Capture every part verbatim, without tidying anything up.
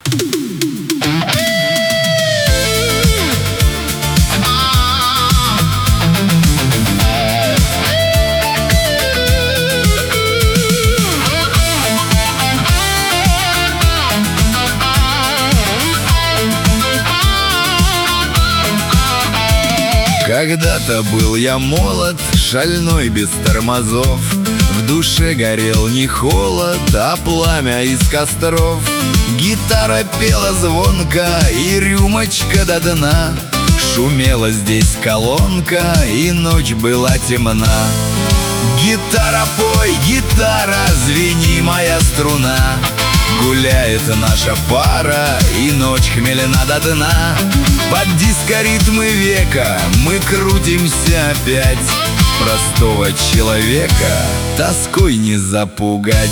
Когда-то был я молод, шальной без тормозов. В душе горел не холод, а пламя из костров. Гитара пела звонко, и рюмочка до дна. Шумела здесь колонка, и ночь была темна. Гитара, пой, гитара, звени моя струна. Гуляет наша пара, и ночь хмелена до дна. Под диско-ритмы века мы крутимся опять. Простого человека тоской не запугать.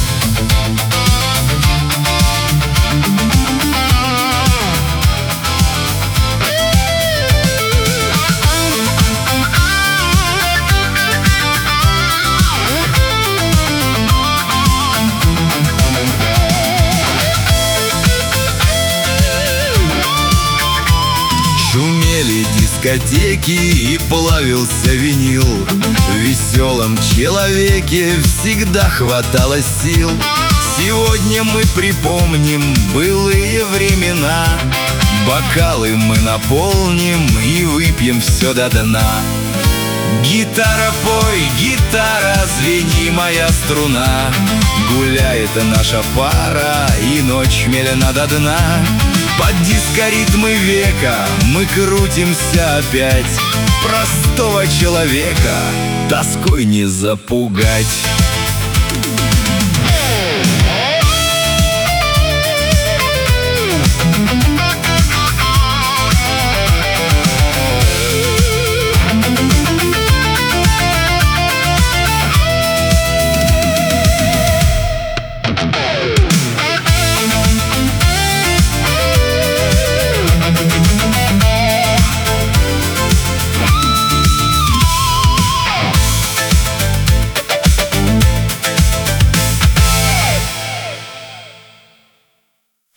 Шумели дискотеки и плавился винил. В веселом человеке всегда хватало сил. Сегодня мы припомним былые времена. Бокалы мы наполним и выпьем все до дна. Гитара, пой, гитара, звени моя струна. Гуляет наша пара, и ночь хмелена до дна. Под диско-ритмы века мы крутимся опять. Простого человека тоской не запугать.